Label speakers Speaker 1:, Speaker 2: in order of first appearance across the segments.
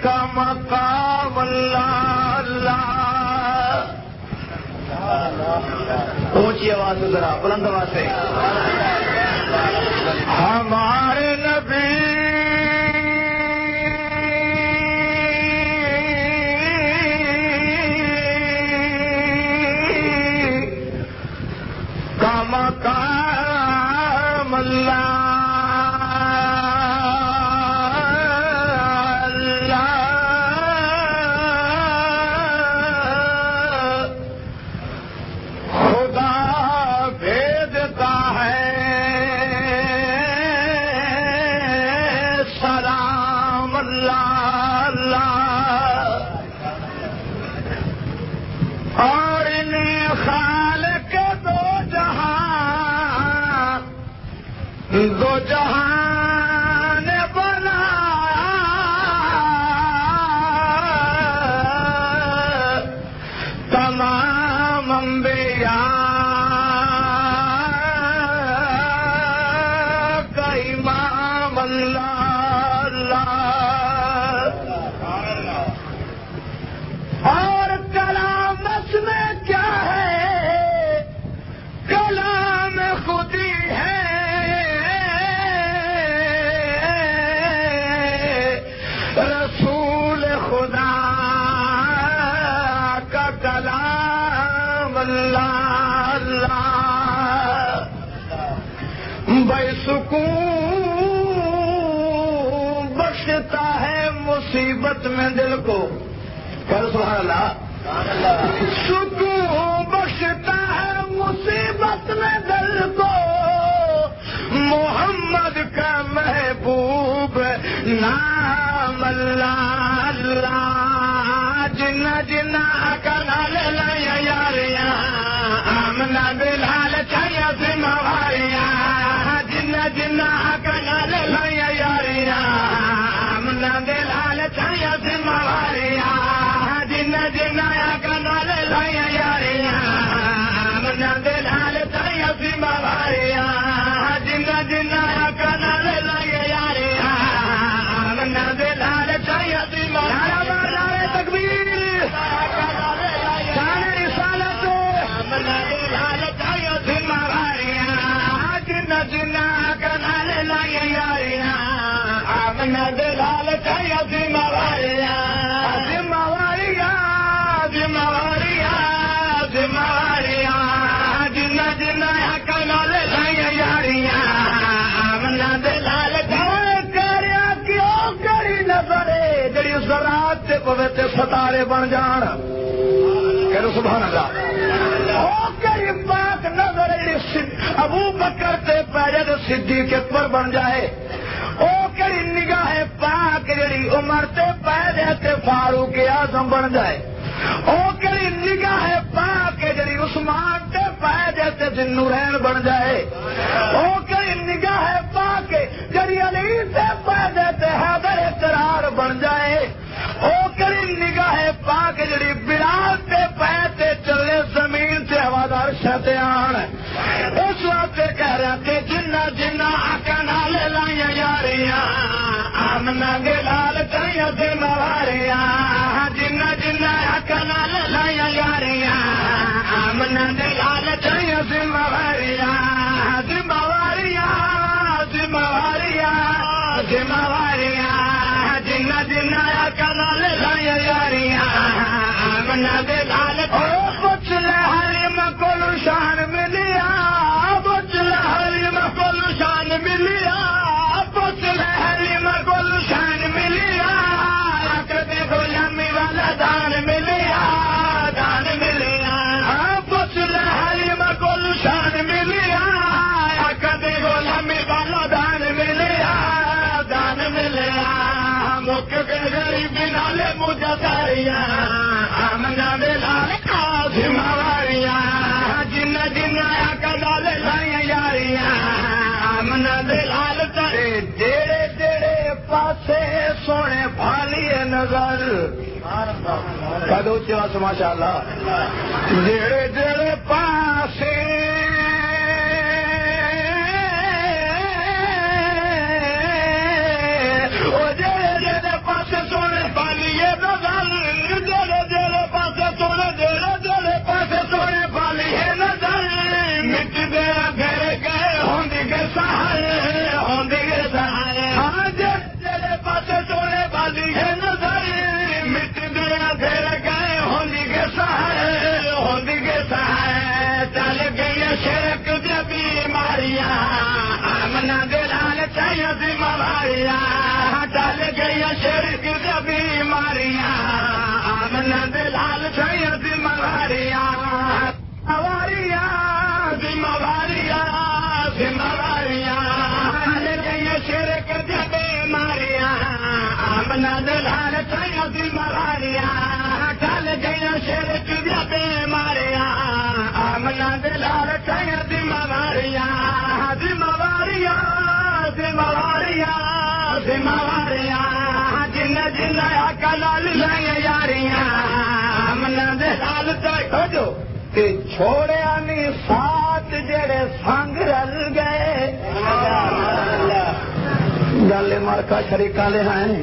Speaker 1: کا مقام اللہ اللہ. اونچی آواز سے ذرا بلند آواز سے. ہمارے نبی کا مقام اللہ دو جہان بنا تمام انبیاء کا امام اللہ اللہ. اور کلام اس میں کیا ہے؟ کلام خودی ہے. بے سکون بخشتا ہے مصیبت میں دل کو. سبحان اللہ. سکون بخشتا ہے مصیبت میں دل کو. محمد کا محبوب نام اللہ اللہ. جنا جنا کا نال لیا یاریاں آمنا بلال چاہیے سے مواریاں. جنا جنا کا نال لیا یاریاں آمنا بلال چاہیے سے مواریاں. جنا جنا کا نال لیا یاریاں آمنا بلال چاہیے سے مواریاں. جنا جنا کا نال لیا یاریاں آمنا بلال چاہیے سے مواریاں. تکبیر شان رسالت آمنا بلال چاہیے سے مواریاں. جنا جنا کا نال لیا یاریاں آمنا بلال چاہیے سے مواریاں. جنا جنا کا نال لیا یاریاں آمنا بلال کریا کیوں کری نظرے جڑی اس رات سے پوے تے ستارے بن جان. کہو سبحان اللہ. او کری پاک نظر ابو بکر تے پیرے تے صدیق اکبر بن جائے. او کری نگاہ پاک جڑی عمر تے پیرے تے فاروق اعظم بن جائے. او کری نگاہ پاک جڑی عثمان تے پیرے تے ذوالنورین بن جائے. او کری نگاہ پاک جڑی علی تے پیرے تے حیدر قرار بن جائے. او کری نگاہ پاک جڑی بلال تے پیر تے چلے زمین تے ہوادار شیطان. اس واسطے کہہ رہا کہ جنا جنا آقا نال لائیا یاریاں آمنا بلال چاہیے سے مواریاں. جنا جنا آقا نال لائیا یاریاں آمنا بلال چاہیے سے مواریاں. مواریاں مواریاں مواریاں. جنا جنا آقا نال لائیا یاریاں آمنا بلال. پوچھ لے حریم کو شان ملیا. پوچھ لے حریم کو شان ملیا. پوچھ لے حریم کو شان ملیا. کبھی غلامی والا دان ملیا دان ملیا. پوچھ لے حریم کو شان ملیا. کبھی غلامی والا دان ملیا دان ملیا. مک کے غریبی نالے مجھے داریاں آمنا بلال مواریاں. جنا جنا کا نال لائیا یاریاں آمنا بلال. جڑے جڑے پاسے سونے بھالیے نظر. کدو چاس ماشاء اللہ. جڑے جڑے پاسے جڑے جڑے پاسے سونے بھالی ماریاں کل گیا شیر چڑیا بے ماریا آمنا دلال چاہیے دماواریاں دماواریاں دماواریاں دماواریاں جن جن کلال لائیں یاریاں آمنا دلال چاہیے چھوڑیا نہیں ساتھ جڑے سنگ رل گئے گل مارکا شریکا لے ہیں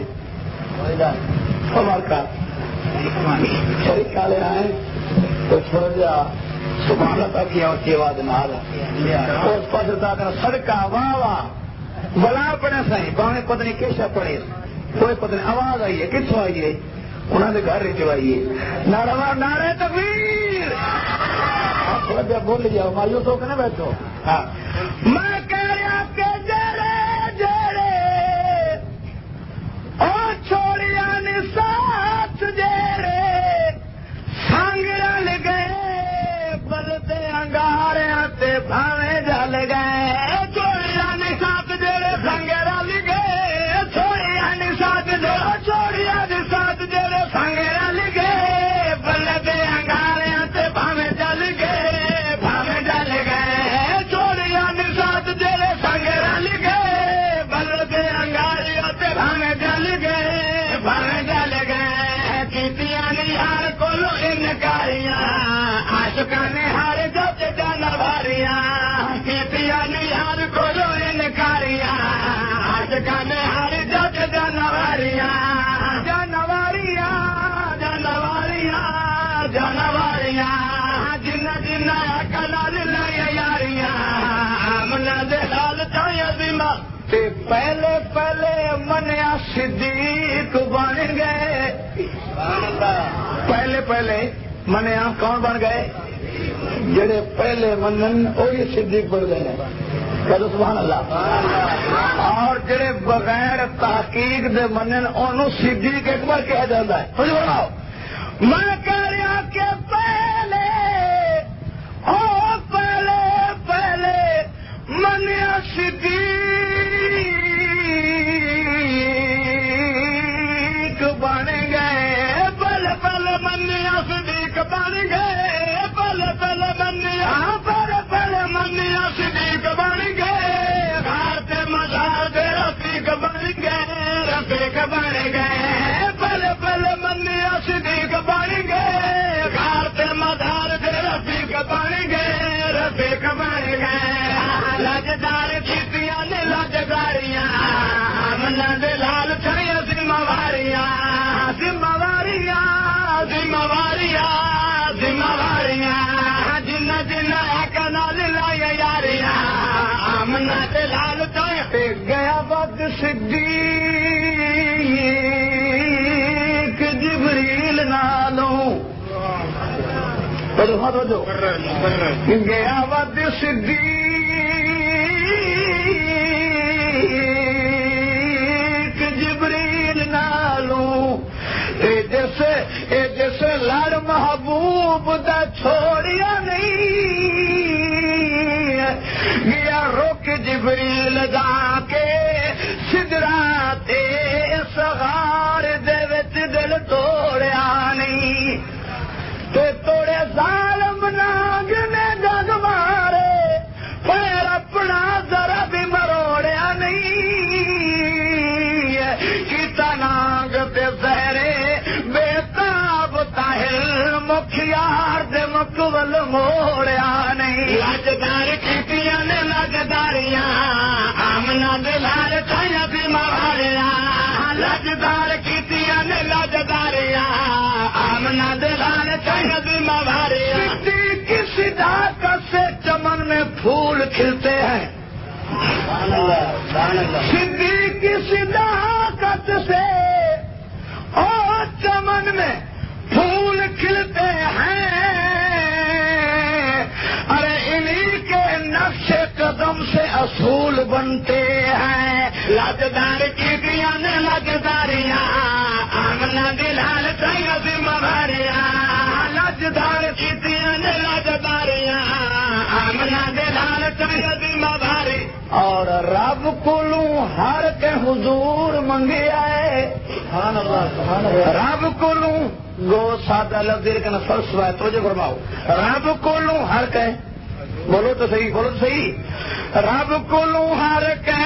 Speaker 1: مارکا شریکا لے ہیں تو چھوڑ دیا سبحان اللہ کیا اس کی آواز نال اس پاس سڑکا واہ واہ بلا پڑے سائیں باہیں پتنی کیشا پڑے کوئی پتنی آواز آئی ہے کتوں آئی ہے انہوں نے گھر چ آئیے نعرہ تکبیر تھوڑا جا بول جاؤ مایوس ہو کے نہ بیٹھو میں کہہ رہا کہ جڑے جڑے او چھوڑیا نے ساتھ جڑے سنگ رل گئے بلتے انگاریاں تے بھاویں جل گئے چھوڑیا نے ساتھ جڑے سنگ رل گئے چھوڑیا نے ساتھ چھوڑیا نے ساتھ جڑے سنگ رل گئے بلتے انگاریاں تے بھاویں جل گئے آشکانے ہر جب جانواریاں کیتیاں یار کھولو انکاریاں آشکانے ہر جب جانواریاں جانواریاں جانواریاں جانواریاں جن جن کلال لائیں یاریاں آمنا دلال چاہیے بیما پہلے پہلے منیا صدیق بن گئے پہلے پہلے منیا کون بن گئے جڑے پہلے منن وہی صدیق بن گئے کہو سبحان اللہ اور جڑے بغیر تحقیق دے منن انہوں صدیق ایک بار کہا جاتا ہے میں کہہ رہا کہ پہلے پہلے پہلے منیا صدیق بن گئے پل پل منیا صدیق بن گئے پل پل منیا پل پل منیا صدیق بن گئے بھارت مزاج رفیق بن گئے رفیق بن گئے پل پل منیا صدیق بن گئے بھارت مزاج رفیق بن گئے رفیق بن گئے لجدار کھیتیاں نے لجداریاں آمنا دلال چاہیے ذمواریاں ذمواریاں ذمواریاں ذمواریاں جن جن کنال لائیں یاریاں آمنا دلال چاہیے گیا وقت صدیق جبریل نالوں گیا وقت صدیق جبریل نالوں جیسے لڑ محبوب دا چھوڑیا نہیں گیا روک جبریل جا کے سدرات صغار دے وچ دل توڑیا نہیں تے توڑے ظالم ناگ نے جگ مارے پیر اپنا ذرا بھی مروڑیا نہیں کیتا ناگ تے زہرے بےتاب تاہل مکھیار دے مقبل موڑیا نہیں لجدار کھیتیاں نے لجداریاں آمنا دلال چاہیے بیماریاں لجدار کھیتیاں نے لجداریاں آمنا دلال چاہیے بیماریاں کی صداقت سے چمن میں پھول کھلتے ہیں صدیق کی صداقت سے اور چمن میں پھول کھلتے ہیں ارے انہی کے نقش قدم سے اصول بنتے ہیں لجدار کھیتیاں نے لجداریاں آمنا دلال چاہیے بیماریاں لجدار کھیتیاں نے لجداریاں آمنا دلال چاہیے بیماری اور رب کولوں ہر کے حضور منگیا ہے رب کولوں گو سادہ لفظ لیکن فلسفہ ہے توجہ فرماؤ رب کولوں ہر کے بولو تو صحیح رب کولوں ہر کے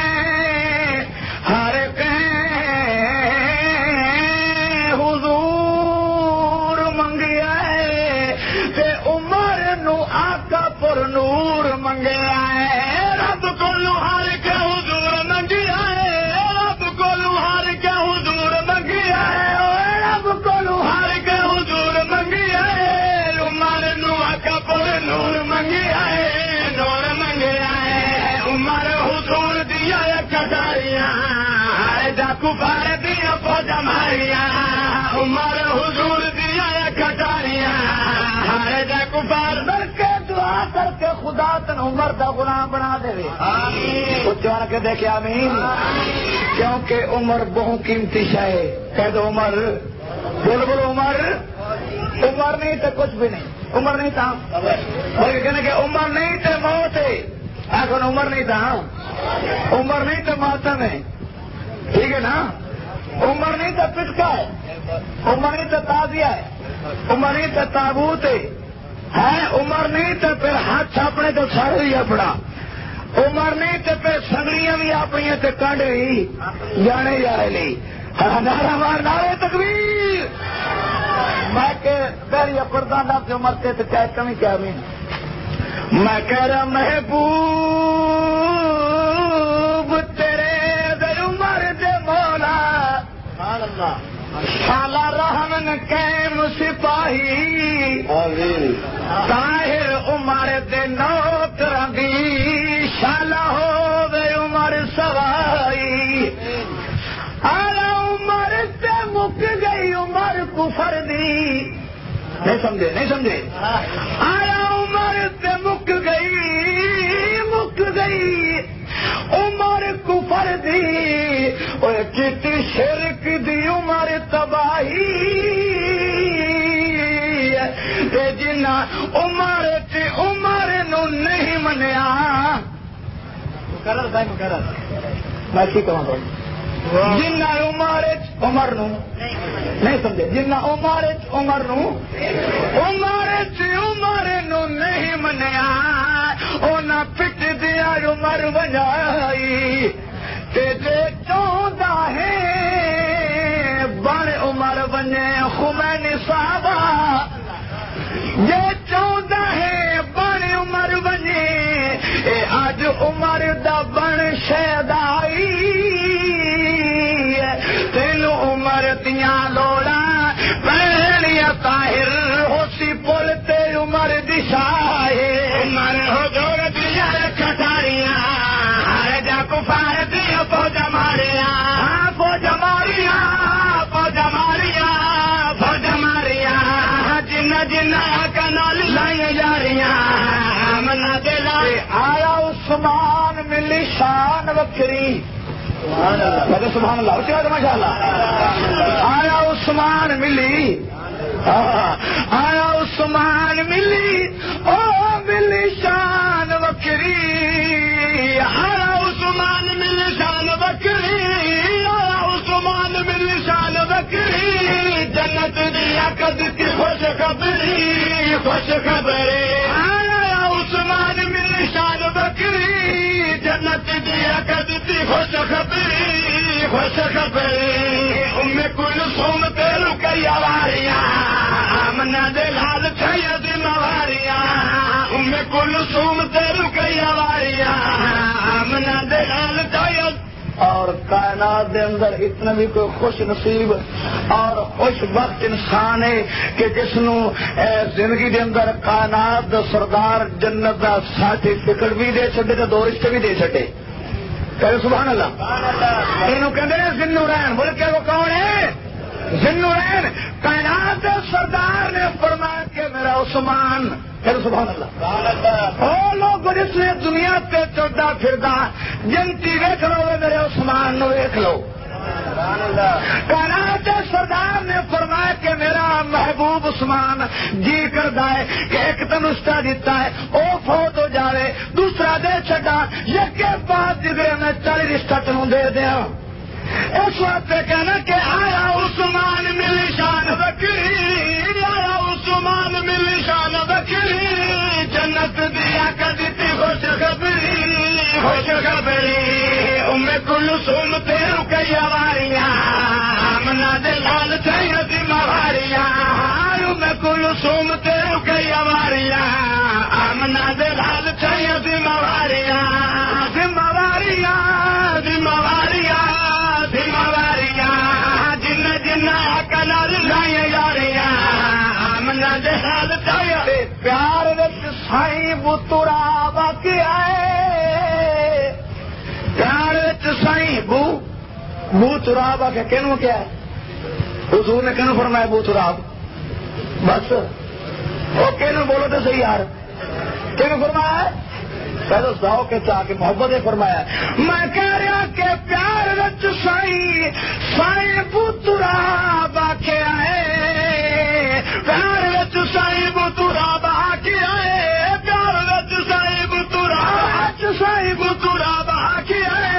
Speaker 1: حضور منگیا ہے تے عمر نو آقا پر نور منگیا ہے رب کولوں ہر کے حضور منگیا ہے رب کولوں ہر کے حضور منگیا ہے رب کولوں ہر کے حضور منگیا ہے عمر نو آقا پر نور منگیا ہے نور منگیا ہے عمر حضور دیا کٹاریاں ڈاکو بار دیا فوجا ماریاں عمر حضور دیا کٹاریاں ہر ڈاکو بار کر کے دعا کر کے خدا تن عمر دا غلام بنا دے چار کے دیکھے آمین کیونکہ عمر بہت قیمتی شے کہہ دو عمر بول عمر نہیں تو کچھ بھی نہیں عمر نہیں تھا بلکہ کہنے کہ عمر نہیں تو موت ہے آخر عمر نہیں تھا عمر نہیں تو ماتم ہے ٹھیک ہے نا عمر نہیں تو پٹکا ہے عمر نہیں تو تازیہ ہے عمر نہیں تو تابوت ہے عمر نہیں تو پھر ہاتھ اپنے تو سڑ ہی اپنا عمر نہیں تو پھر سنگڑیاں بھی اپنی تے کڈ ہی جانے جا رہی نارا مار نارے تکبیر میں کہ پہلی اپردان نہ جو مرتے تو کیا کمی کیا میں کہہ رہا محبوب تیرے دے عمر دے مولا شالا رحمن قیم سپاہی طاہر عمر دے نوکراں دی شالا ہووے عمر سوائی آلا عمر تے مک گئی عمر کفر دی نہیں سمجھے آیا عمر تے مک گئی عمر کفر دی اور کتی شرک دی عمر تباہی جنا عمر تے عمر نو نہیں منیا مقرر میں کی کہوں جنا عمر نو نہیں سمجھے جنا عمر نو نہیں منیا اونا پٹ دیا عمر بجائی تے جے چاہتا ہے بن عمر بنے خمین صحابہ جے چاہتا ہے بن عمر بنے اے اج عمر دا بن شہدائی تین عمر دیا لوڑا پہلیا طاہر ہوسی پل تے عمر دشائے عمر حضور دیا کٹاریاں ہر جا کفار دیا فوجا ماریاں فوجا ماریاں جنا کنال لائی جا رہی منا دلا آیا عثمان ملی شان وکری سبحان اللہ ماشاء اللہ آیا عثمان ملی او ملی شان وکری آیا عثمان ملی شان وکری جنت دیا کدتی خوش خبری آیا عثمان ملی شان وکری جنت دیا کدتی خوش خبری کلثوم تیرو کئی آواریاں آمنہ دے لال سید مواریاں کلثوم تیرو کئی آواریاں آمنہ دے لال سید اور کائنات دے اندر اتنا بھی کوئی خوش نصیب اور خوش وقت انسان ہے کہ جس نو زندگی دے اندر کائنات دا سردار جنت دا سرٹیفکیٹ بھی دے چھڈے تے دو رشتے بھی دے چھڈے سبحان اللہ یہ کہتے ہیں ذوالنورین بول کے وہ کون ہے ذوالنورین کائنات سردار نے فرمایا کہ میرا عثمان سبحان اللہ او لوگ جس نے دنیا پہ چلتا پھرتا جنتی ویکھ لو میرے عثمان نو ویکھ لو کائنات سردار نے فرمایا کہ میرا محبوب عثمان جی کرتا ہے کہ ایک تنسٹا دیتا ہے او فوت ہو جائے دوسرا دے چھڈا یک بعد جگرے میں میں 40 رشتہ تمہیں دے دیا. اس وقت کہنا کہ آیا عثمان ملی شان بکری, آیا عثمان ملی شان بکری, جنت دیا کدی خوش خبری, خوش خبری. کلثوم تیرو کئی واریاں, آمنہ دے لال چاہیے ذمہ واریاں. کلثوم تیرو کئی واریاں, آمنہ دے لال چاہیے ذمہ واریاں. ذمہ واریاں, ذمہ واریاں, ذمہ واریاں. جن جن کنال لائیں یاریاں, آمنہ دے لال چاہیے. پیار وچ سائیں بترا باقی آئے, پیار سائیں بو تراب آ کے کہنوں کیا ہے, حضور نے کہنوں فرمایا بو تراب. بس وہ کہنوں بولو تو صحیح یار, کہنوں فرمایا ہے پہلے ساؤ کے چاہ کے محبت نے فرمایا. میں کہہ رہا کہ پیار رچ سائیں بو تراب آ کے آئے, پیار رچ سائیں بو تراب آ کے آئے, پیار رچ سائیں بو تراب, سائیں بو تراب آ کے آئے.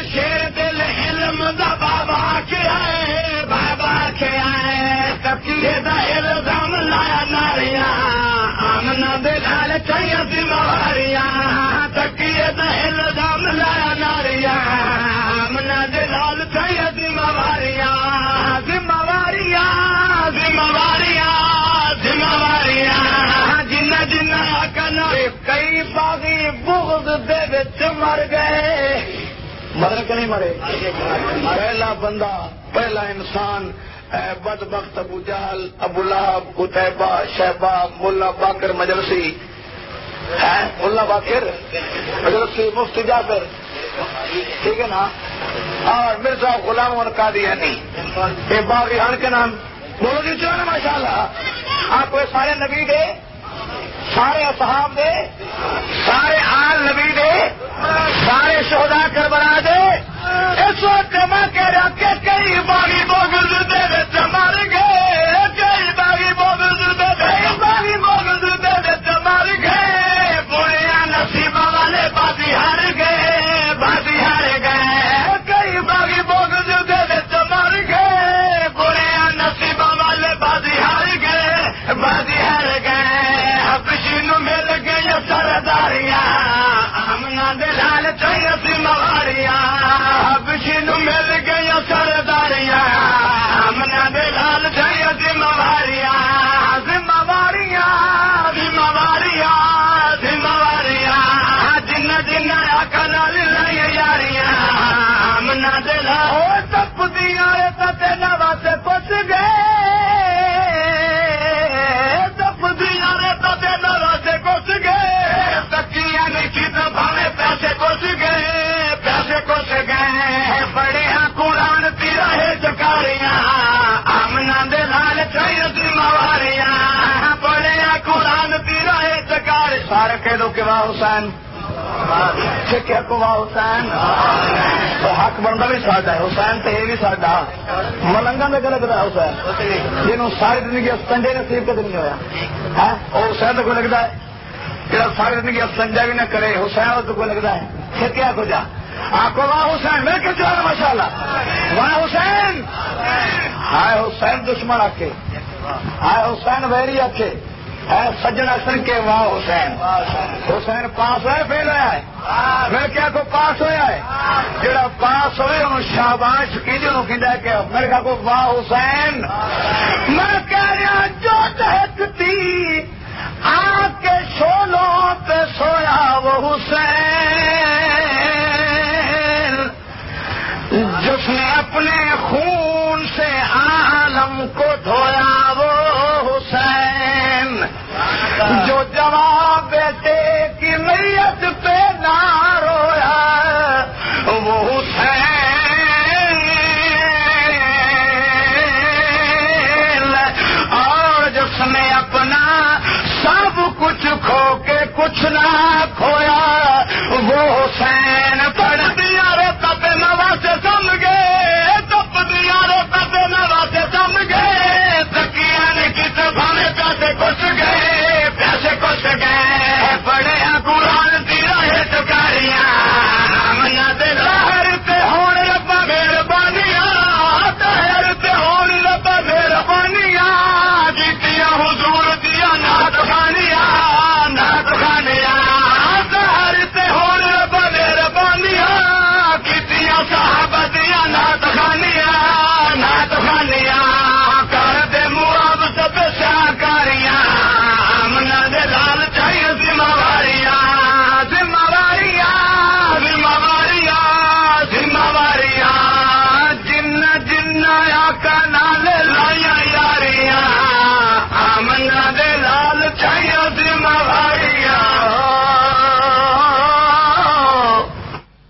Speaker 1: بابا کے آئے, بابا کے آئے, تکیے دا الزام لایا ناریاں, آمنہ دے لال چاہیے ذمہ واریاں. تکیے دا الزام لایا ناریاں, آمنہ دے لال چاہیے ذمہ واریاں. ذمہ واریاں, ذمہ واریاں, ذمہ واریاں. جنہ جنہ کنا کئی باغی بغض دے وچ مر گئے, مرے کہ نہیں مرے؟ پہلا بندہ, پہلا انسان بدبخت ابو جہل, ابو لہب, قتیبہ, شیبہ, ملا باقر مجلسی, ملا باقر مجلسی, مفتی جعفر, ٹھیک ہے نا, اور مرزا غلام قادیانی. یہ باغی ہن کے نام بولو جی چلو نا ماشاء اللہ. آپ کو سارے نبی دے, سارے اصحاب دے, سارے آل نبی دے, سارے شہداء کربلا دے. اس وقت میں کہہ رہا کہ کئی باغی بغض دے وچ مر گئے, کئی باغی بغض دے, کئی باغی بغض دے وچ مر گئے. بوڑیا نصیب والے بازی ہار گئے, بازی ہار گئے. کئی باغی بغض دے وچ مر گئے, بوڑیا نصیب والے بازی ہار گئے, بازی ہار گئے. مل گئی سرداریاں, آمنہ دے لال چاہیے ذمہ واریاں. حبشی نو مل گئی سرداریاں, آمنہ دے لال چاہیے ذمہ واریاں. ذمہ واریاں, ذمہ واریاں, ذمہ واریاں. جنہ جنہ آقا نال لائیں یاریاں, آمنہ دے لال تپ دیا تے نواسے پس گئے, پیسے کس گئے, بڑے قرآن تیرا ہے چکاریاں, آمنہ دے لال چاہیے ذمہ واریاں. بڑے قرآن تیرا ہے چکار. سارے کہہ دو کہ واہ حسین, کیا کو واہ حسین. حق بنتا بھی ساڈا ہے, حسین تو یہ بھی ساڈا. ملنگا میں غلط رہا حسین, جنہوں ساری زندگی سنجے نصیب کدی نہیں ہوا, وہ حسین تو کوئی لگتا ہے جا ساری زندگی سنجا بھی نہ کرے, حسین تو کوئی لگتا ہے. پھر کیا کو جا آپ کو واہ حسین میں کہ چلا ماشاء اللہ, واہ حسین. ہائے حسین دشمن آکے, ہائے حسین ویری آکے, ہے سجنا سن کے واہ حسین. حسین پاس ہوئے فیل ہوا ہے, میں کیا کو پاس ہوا ہے. جڑا پاس ہوئے انہوں شاباش کی جنہوں کی جائے کہ میرے کہا کو واہ حسین. میں کہہ رہا جو دہکتی آ کے شولوں پہ سویا وہ حسین, جس نے اپنے خون سے عالم کو دھویا وہ حسین, جو جواب بیٹے کی میت پہ نہ رویا وہ حسین, اور جس نے اپنا سب کچھ کھو کے کچھ نہ کھویا